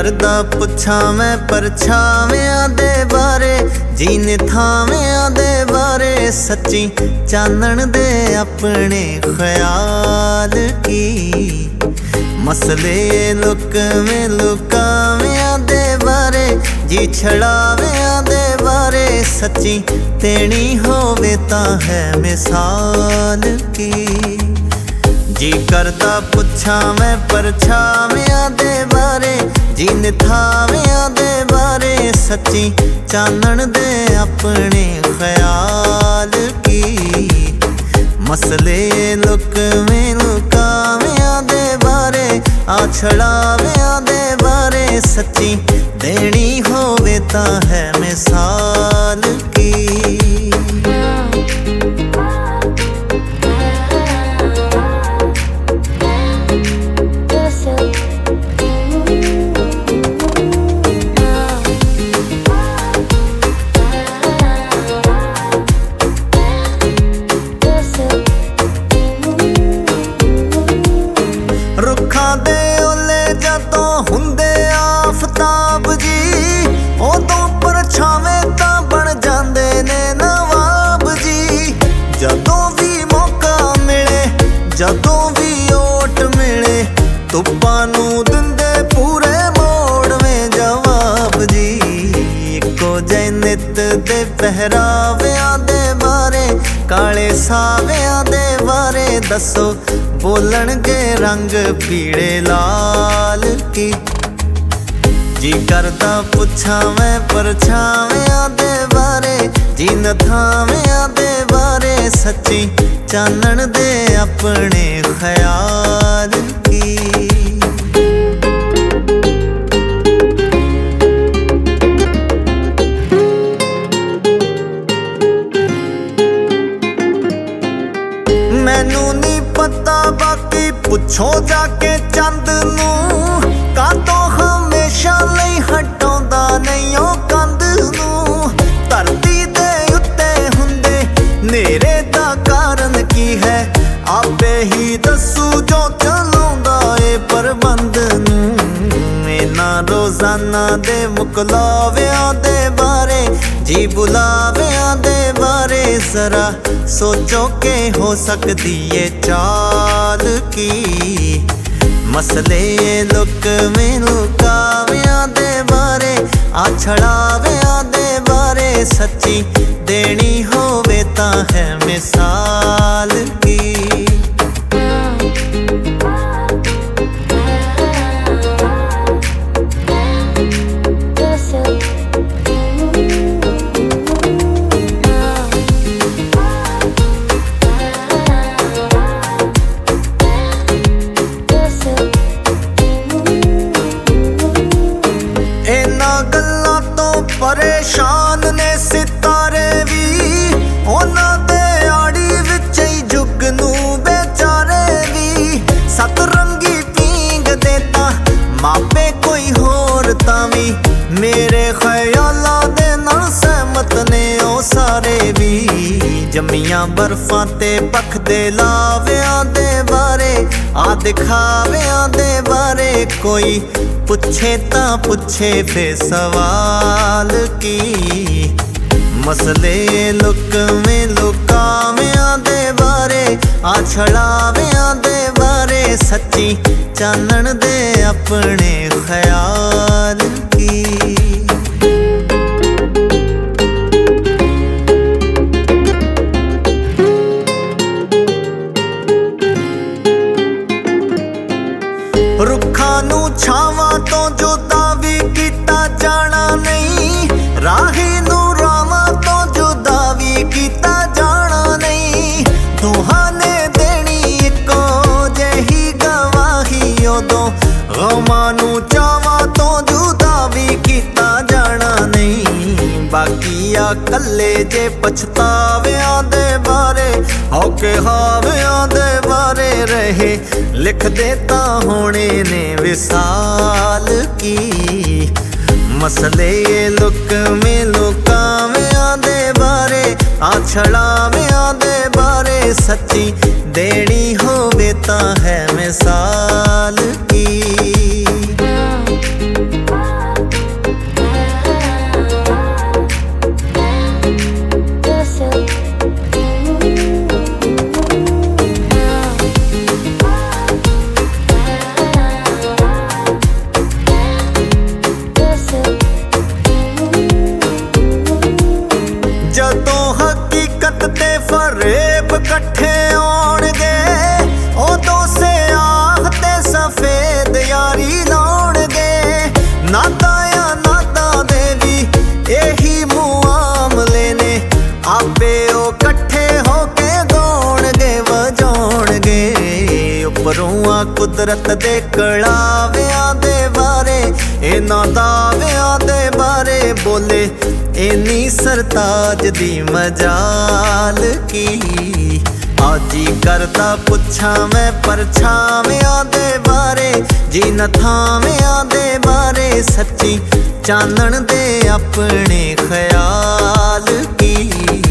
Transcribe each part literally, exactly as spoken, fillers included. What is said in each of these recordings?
करदा पुछां मैं परछावियां दे बारे, जीने थावियां दे बारे, सच्ची चानण दे अपने ख्याल की। मसले लुकवें लुकावियां दे बारे, जी छड़ावियां दे बारे, सच्ची तेनी होवे तां है मिसाल की। जी करदा पुछां मैं परछावियां दे बारे, जीन थावियां दे बारे, सच्ची चानण दे अपने ख्याल की। मसले लुकवें लुकावियां दे बारे, आ छड़ावियां दे बारे, सच्ची देनी होवे तां है मिसाल की। रुखां दे ओले जदों हुंदे आफताब जी, उदों परछावें तां बन जांदे ने नवाब जी। जदों भी मौका मिले, जदों भी ओट मिले, तुप्पां नूं दिंदे पूरे मोड़वें जवाब जी। इक्को जे नित दे पहरावियां दे बारे, काले सावियां दे बारे, दसो बोलणगे रंग पीड़े लाल की। जी करदा पुछां मैं परछावियां दे बारे, जीन थावियां दे बारे, सच्ची चानण दे अपने ख्याल की। मैनू नी पता बाकी पुछो जाके चंद नूं, कातों हमेशा लई हटाउंदा नहीं ओ कंध नूं। धरती दे उत्ते हुंदे नेरे दा कारण की है, आपे ही दसू जो चलाउंदा ए प्रबंध नूं। इन्हां रोजाना दे मुकलावियां दे बारे, जी बुलावियां दे बारे, जरा सोचो के हो सकती ये चाल की। मसले लुकवें लुकावियां दे बारे, आ छड़ावियां दे बारे, सच्ची देनी होवे तां है मिसाल की। परेशान ने सितारे भी, उन्हां दे आड़ी विच ही जुग नूं बेचारे भी। सतरंगी पींग देता मापे कोई होर तां भी, मेरे ख्यालां दे नाल सहमत ने ओ सारे भी। जम्मियां बर्फां ते पखदे लावियां दे बारे, आ दिखावियां दे बारे, कोई पुछे तां पुछे बेसवाल की। मसले लुकवें लुकावियां दे बारे, आ छड़ावियां दे बारे, सच्ची चानण दे अपने ख्याल की। रुखां नूं छावां तो जुदा भी कीता जाना नहीं, राही नूं रावां तो जुदा भी कीता जाना नहीं। दोहां ने देनी इक्को जही गवाही, उदों गमां नूं चावां तो जुदा भी कीता जाना नहीं। बाकी आ कल्ले जे पछतावियां दे बारे, औके हावियां दे बारे रहे, लिख देता होने ने विसाल की। मसले लुकवें लुकावियां दे बारे, आ छड़ावियां दे बारे, सच्ची देनी होवे तां है मिसाल की। ਆ ਕੁਦਰਤ ਦੇ ਕਲਾਵਿਆਂ ਦੇ ਬਾਰੇ, ਇਹਨਾਂ ਦਾਅਵਿਆਂ ਦੇ ਬਾਰੇ ਬੋਲੇ ਇੰਨੀ ਸਰਤਾਜ ਦੀ ਮਜਾਲ ਕੀ। ਅੱਜ ਹੀ ਕਰਦਾ ਪੁੱਛਾਂ ਮੈਂ ਪਰਛਾਵਿਆਂ ਦੇ ਬਾਰੇ, ਜਿਨ੍ਹਾਂ ਥਾਵਿਆਂ ਦੇ ਬਾਰੇ ਸੱਚੀ ਚਾਨਣ ਦੇ ਆਪਣੇ ਖਿਆਲ ਕੀ।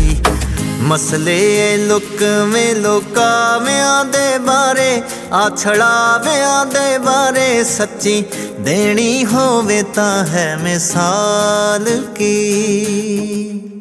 ਮਸਲੇ ਲੁਕਵੇਂ ਲੋਕਾਵਿਆਂ ਦੇ ਬਾਰੇ, ਆ ਛੜਾਵਿਆਂ ਦੇ ਬਾਰੇ ਸੱਚੀ ਦੇਣੀ ਹੋਵੇ ਤਾਂ ਹੈ ਮਿਸਾਲ ਕੀ।